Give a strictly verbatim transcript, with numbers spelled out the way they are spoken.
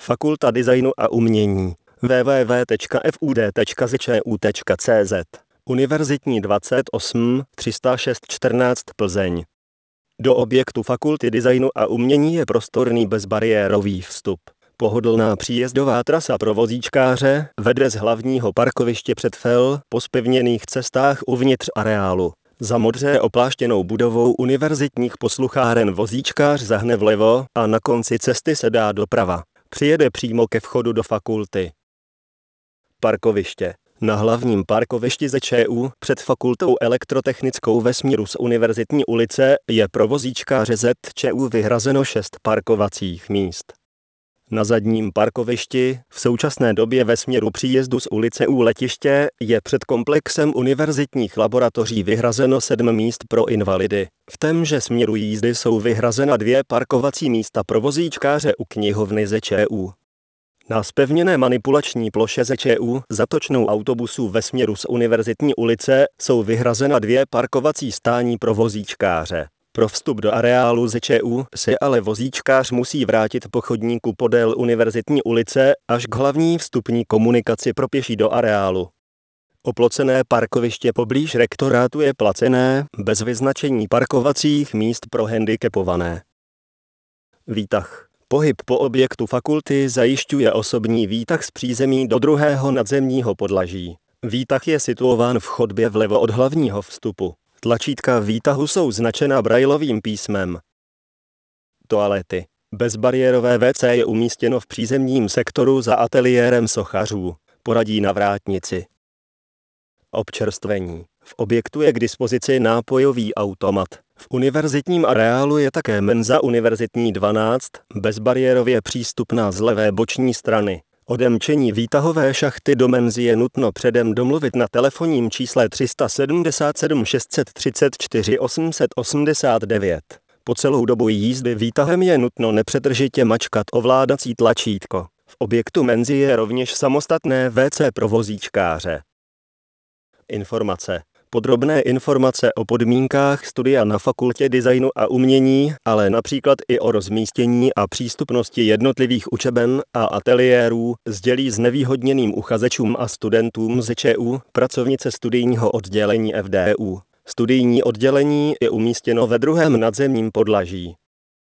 Fakulta designu a umění w w w tečka f u d tečka z č u tečka c z Univerzitní dvacet osm tři sta šest čtrnáct Plzeň. Do objektu Fakulty designu a umění je prostorný bezbariérový vstup. Pohodlná příjezdová trasa pro vozíčkáře vede z hlavního parkoviště před F E L po zpevněných cestách uvnitř areálu. Za modře opláštěnou budovou univerzitních poslucháren vozíčkář zahne vlevo a na konci cesty se dá doprava. Přijede přímo ke vchodu do fakulty. Parkoviště. Na hlavním parkovišti Z Č U před fakultou elektrotechnickou ve směru z Univerzitní ulice je pro vozíčkáře Z Č U vyhrazeno šest parkovacích míst. Na zadním parkovišti, v současné době ve směru příjezdu z ulice U letiště, je před komplexem univerzitních laboratoří vyhrazeno sedm míst pro invalidy. V témže směru jízdy jsou vyhrazena dvě parkovací místa pro vozíčkáře u knihovny Z Č U. Na zpevněné manipulační ploše Z Č U zatočnou autobusů ve směru z Univerzitní ulice jsou vyhrazena dvě parkovací stání pro vozíčkáře. Pro vstup do areálu Z Č U se ale vozíčkář musí vrátit po chodníku podél Univerzitní ulice až k hlavní vstupní komunikaci pro pěší do areálu. Oplocené parkoviště poblíž rektorátu je placené, bez vyznačení parkovacích míst pro handicapované. Výtah. Pohyb po objektu fakulty zajišťuje osobní výtah z přízemí do druhého nadzemního podlaží. Výtah je situován v chodbě vlevo od hlavního vstupu. Tlačítka výtahu jsou značena brailovým písmem. Toalety. Bezbariérové W C je umístěno v přízemním sektoru za ateliérem sochařů. Poradí na vrátnici. Občerstvení. V objektu je k dispozici nápojový automat. V univerzitním areálu je také menza Univerzitní dvanáct, bezbariérově přístupná z levé boční strany. Odemčení výtahové šachty do menzy je nutno předem domluvit na telefonním čísle tři sedm sedm šest tři čtyři osm osm devět. Po celou dobu jízdy výtahem je nutno nepřetržitě mačkat ovládací tlačítko. V objektu menzy je rovněž samostatné W C pro vozíčkáře. Informace. Podrobné informace o podmínkách studia na Fakultě designu a umění, ale například i o rozmístění a přístupnosti jednotlivých učeben a ateliérů, sdělí znevýhodněným uchazečům a studentům Z Č U pracovnice studijního oddělení F D U. Studijní oddělení je umístěno ve druhém nadzemním podlaží.